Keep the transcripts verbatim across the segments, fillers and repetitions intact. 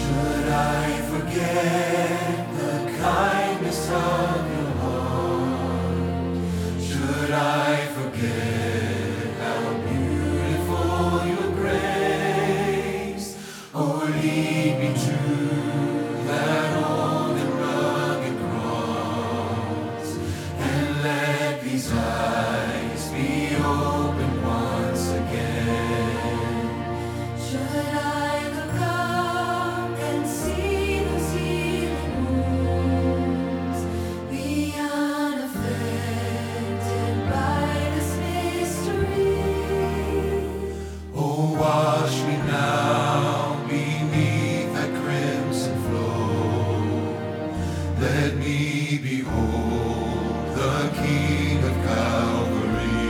Should I forget the kindness of your heart? Should I forget how beautiful your grace? Or lead me to that old and rugged cross, and let these eyes be opened once again? Should I look up and see those healing wounds, be unaffected by this mystery? Oh, wash me now beneath that crimson flow. Let me behold the King of Calvary.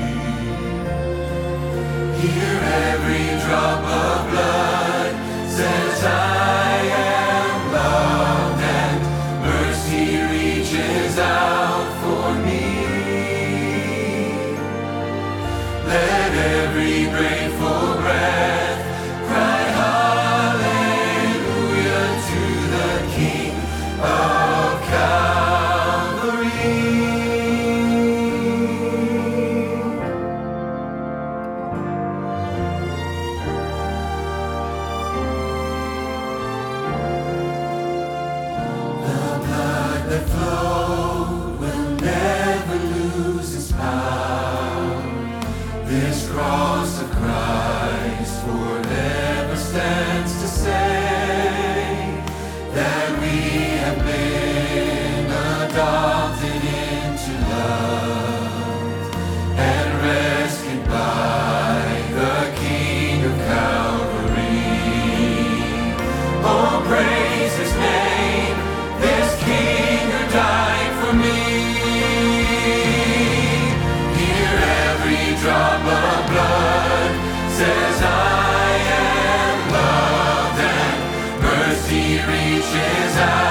Here every drop of blood says I am loved, and mercy reaches out for me. Let every grateful breath cry hallelujah to the King of Calvary. The blood that flowed will never lose its power. This cross of Christ forever stands to say that we have been adopted into love and rescued by the King of Calvary. Oh, praise His name, this King who died for me. Here every drop of blood says I am loved, and mercy reaches out.